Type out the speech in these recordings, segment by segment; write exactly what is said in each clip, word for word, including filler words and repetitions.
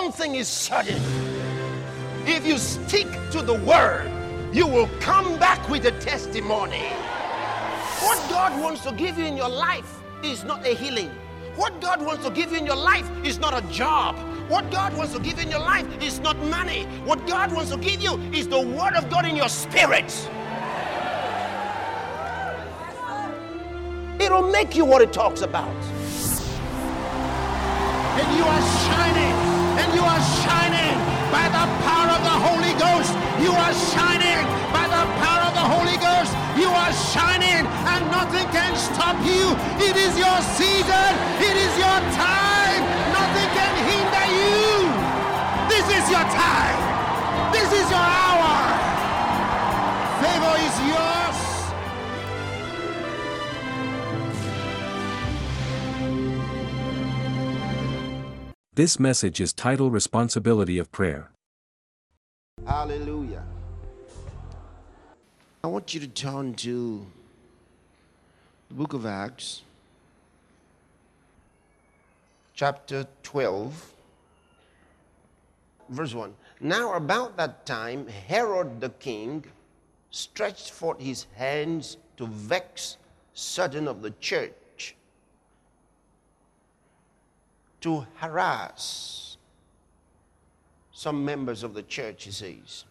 one thing is certain. If you stick to the word, you will come back with a testimony. What God wants to give you in your life is not a healing. What God wants to give you in your life is not a job. What God wants to give you in your life is not money. What God wants to give you is the word of God in your spirit. It'll make you what it talks about. And you are shining, and you are shining by the power of the Holy Ghost. You are shining by the power of the Holy Ghost. You are shining, and nothing can stop you. It is your season. It is your time. Nothing can hinder you. This is your time. This is your hour. Favor is yours. This message is titled Responsibility of Prayer. Hallelujah. I want you to turn to the book of Acts, chapter twelve, verse one. Now about that time, Herod the king stretched forth his hands to vex certain of the church, to harass some members of the church, he says.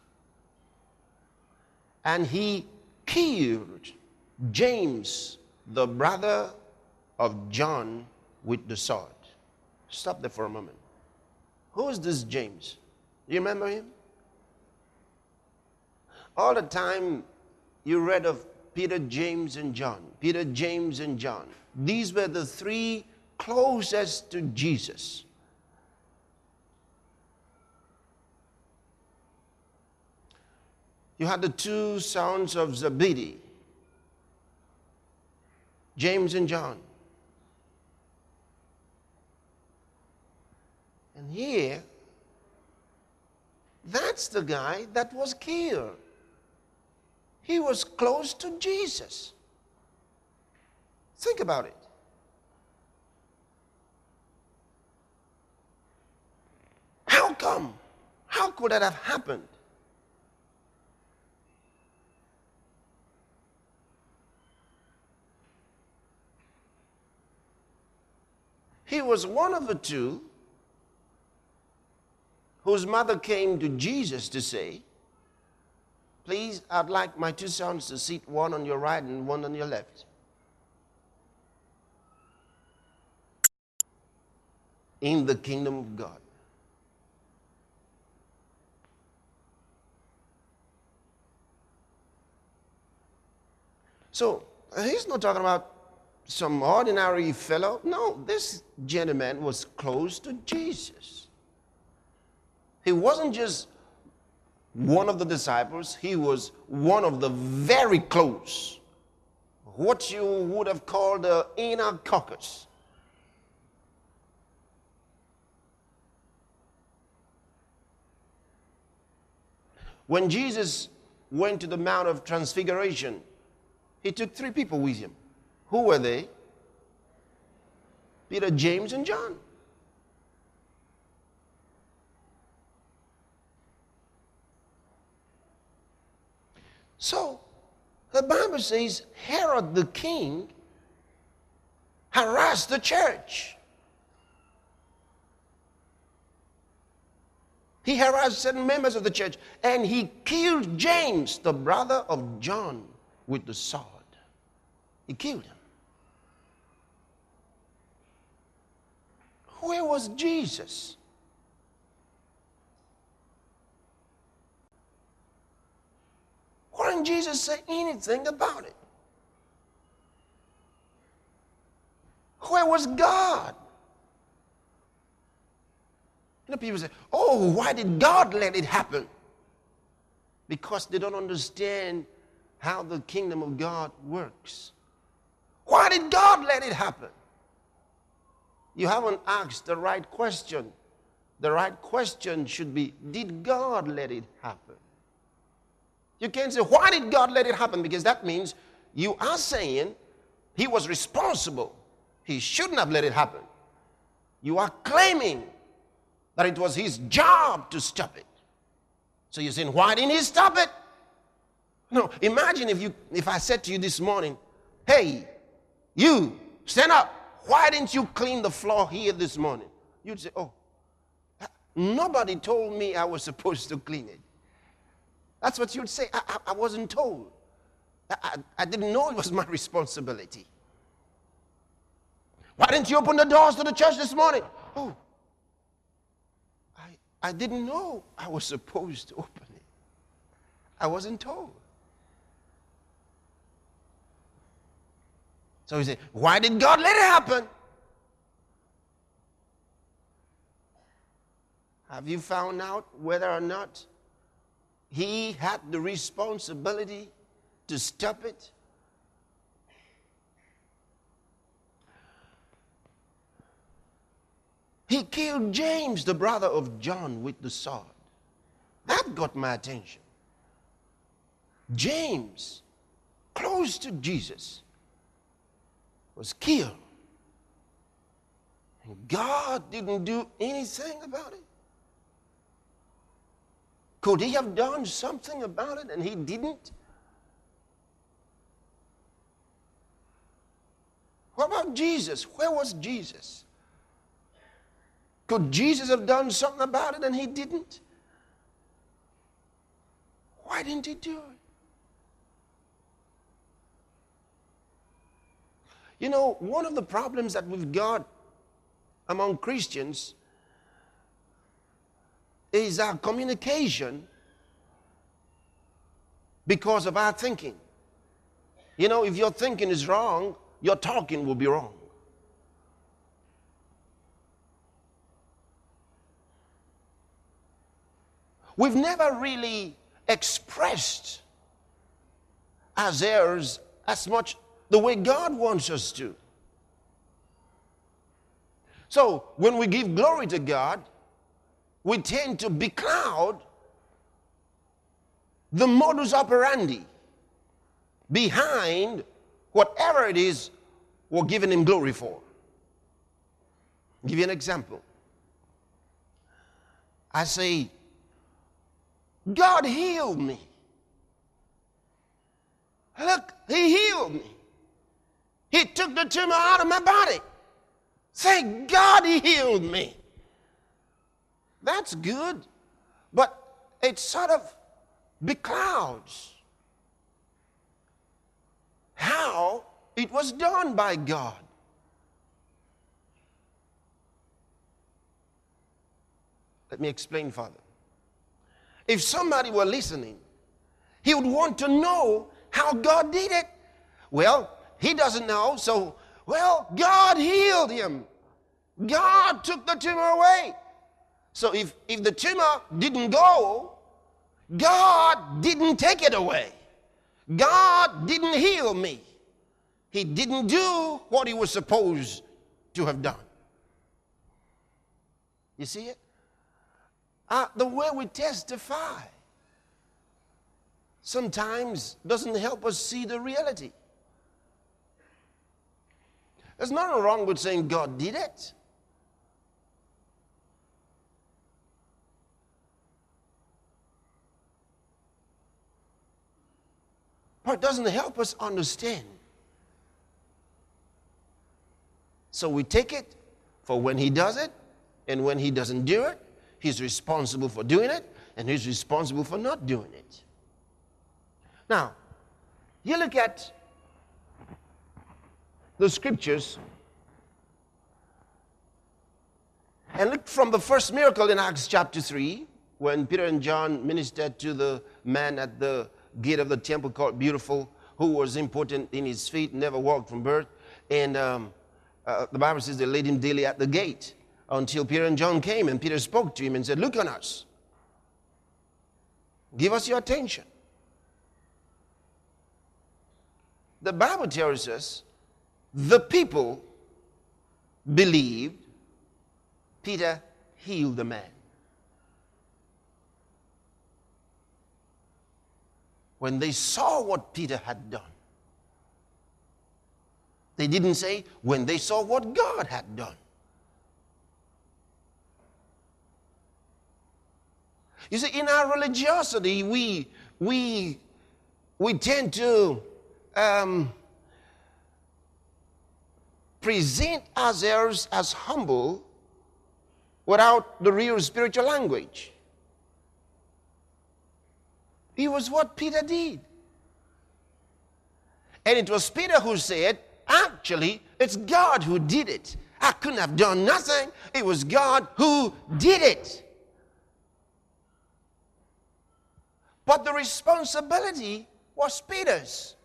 And he killed James, the brother of John, with the sword. Stop there for a moment. Who is this James? You remember him? All the time you read of Peter, James, and John. Peter, James, and John. These were the three closest to Jesus. You had the two sons of Zebedee, James and John. And here, that's the guy that was killed. He was close to Jesus. Think about it. How come? How could that have happened? He was one of the two whose mother came to Jesus to say, please, I'd like my two sons to sit one on your right and one on your left. In the kingdom of God. So, he's not talking about some ordinary fellow. No, this gentleman was close to Jesus. He wasn't just one of the disciples, he was one of the very close. What you would have called the inner caucus. When Jesus went to the Mount of Transfiguration, he took three people with him. Who were they? Peter, James, and John. So, the Bible says Herod the king harassed the church. He harassed certain members of the church, and he killed James, the brother of John, with the sword. He killed him. Where was Jesus? Why didn't Jesus say anything about it? Where was God? You know, people say, oh, why did God let it happen? Because they don't understand how the kingdom of God works. Why did God let it happen? You haven't asked the right question. The right question should be, did God let it happen? You can't say, why did God let it happen? Because that means you are saying he was responsible. He shouldn't have let it happen. You are claiming that it was his job to stop it. So you're saying, why didn't he stop it? No, imagine if you if I said to you this morning, hey, you, stand up. Why didn't you clean the floor here this morning? You'd say, oh, nobody told me I was supposed to clean it. That's what you'd say. I, I, I wasn't told. I, I, I didn't know it was my responsibility. Why didn't you open the doors to the church this morning? Oh, I, I didn't know I was supposed to open it. I wasn't told. So he said, why did God let it happen? Have you found out whether or not he had the responsibility to stop it? He killed James, the brother of John, with the sword. That got my attention. James, close to Jesus, was killed. And God didn't do anything about it. Could he have done something about it and he didn't? What about Jesus? Where was Jesus? Could Jesus have done something about it and he didn't? Why didn't he do it? You know, one of the problems that we've got among Christians is our communication because of our thinking. You know, if your thinking is wrong, your talking will be wrong. We've never really expressed as heirs as much the way God wants us to. So when we give glory to God, we tend to becloud the modus operandi behind whatever it is we're giving him glory for. I'll give you an example. I say, God healed me. Look, he healed me. He took the tumor out of my body. Thank God he healed me. That's good, but it sort of beclouds how it was done by God. Let me explain further. If somebody were listening, he would want to know how God did it. Well, he doesn't know, so, well, God healed him. God took the tumor away. So if, if the tumor didn't go, God didn't take it away. God didn't heal me. He didn't do what he was supposed to have done. You see it? Uh, the way we testify sometimes doesn't help us see the reality. There's nothing wrong with saying God did it. But it doesn't help us understand. So we take it for when he does it, and when he doesn't do it, he's responsible for doing it, and he's responsible for not doing it. Now, you look at the scriptures and look from the first miracle in Acts chapter three, when Peter and John ministered to the man at the gate of the temple called Beautiful, who was impotent in his feet, never walked from birth. And um, uh, the Bible says they laid him daily at the gate until Peter and John came, and Peter spoke to him and said, look on us. Give us your attention. The Bible tells us the people believed Peter healed the man. When they saw what Peter had done. They didn't say when they saw what God had done. You see, in our religiosity, we, we, we tend to um, present ourselves as humble without the real spiritual language. It was what Peter did. And it was Peter who said, actually, it's God who did it. I couldn't have done nothing. It was God who did it. But the responsibility was Peter's.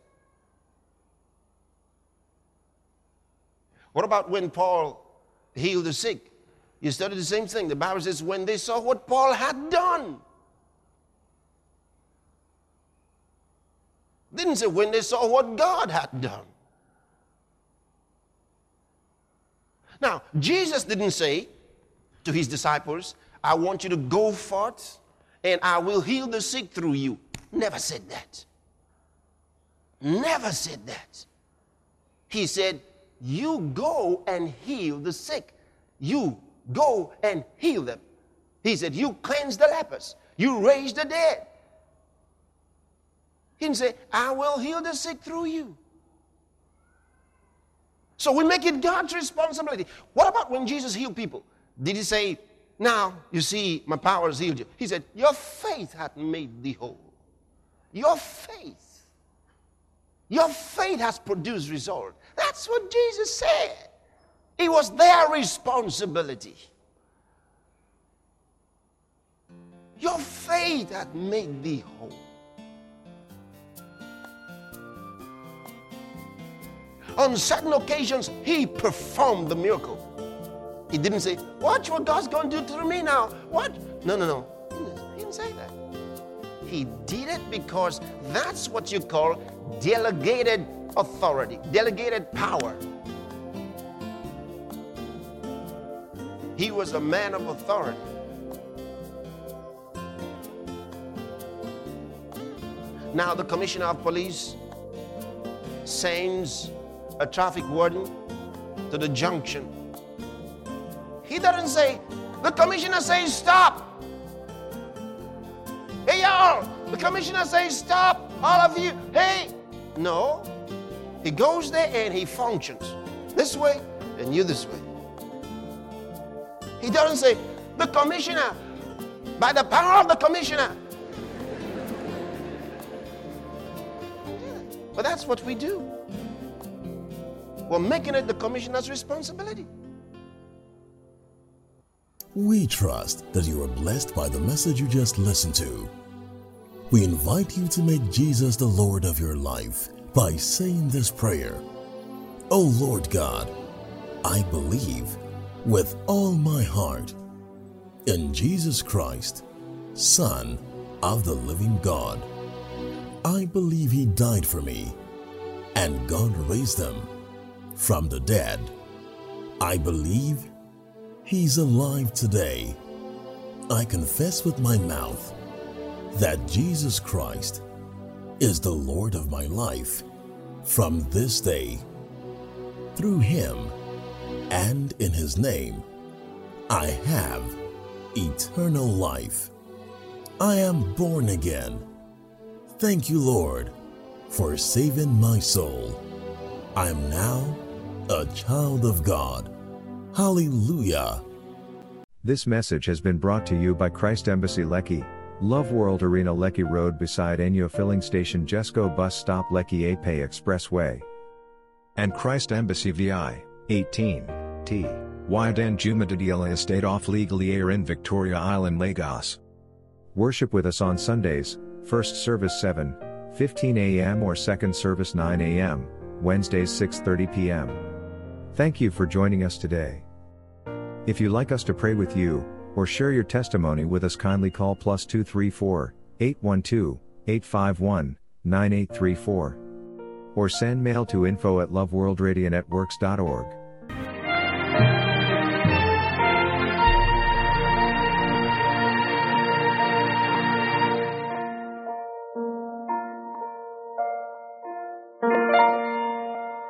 What about when Paul healed the sick? You studied the same thing. The Bible says when they saw what Paul had done. Didn't say when they saw what God had done. Now, Jesus didn't say to his disciples, I want you to go forth and I will heal the sick through you. Never said that. Never said that. He said, you go and heal the sick. You go and heal them. He said, you cleanse the lepers. You raise the dead. He didn't say, I will heal the sick through you. So we make it God's responsibility. What about when Jesus healed people? Did he say, now, you see, my power has healed you? He said, your faith hath made thee whole. Your faith. Your faith has produced result. That's what Jesus said. It was their responsibility. Your faith hath made thee whole. On certain occasions, he performed the miracle. He didn't say, watch what God's going to do through me now. What? No, no, no. He didn't say that. He did it because that's what you call delegated authority, delegated power. He was a man of authority. Now the commissioner of police sends a traffic warden to the junction. He doesn't say, the commissioner says stop. Hey y'all, the commissioner says stop, all of you, hey. No, he goes there and he functions this way and you this way. He doesn't say, the commissioner, by the power of the commissioner. But that's what we do. We're making it the commissioner's responsibility. We trust that you are blessed by the message you just listened to. We invite you to make Jesus the Lord of your life by saying this prayer. Oh Lord God, I believe with all my heart in Jesus Christ, Son of the living God. I believe He died for me and God raised Him from the dead. I believe He's alive today. I confess with my mouth that Jesus Christ is the Lord of my life from this day. Through Him and in His name, I have eternal life. I am born again. Thank you, Lord, for saving my soul. I am now a child of God. Hallelujah. This message has been brought to you by Christ Embassy Lekki, Love World Arena Lekki Road beside Enyo Filling Station Jesco Bus Stop Lekki Ape Expressway. And Christ Embassy V I, eighteen, T, Y Danjumadidiela Estate off Legally Air in Victoria Island, Lagos. Worship with us on Sundays, first service seven fifteen a m or second service nine a m, Wednesdays six thirty p m Thank you for joining us today. If you'd like us to pray with you, or share your testimony with us, kindly call plus two three four, eight one two, eight five one, nine eight three four. Or send mail to info at loveworldradionetworks dot org.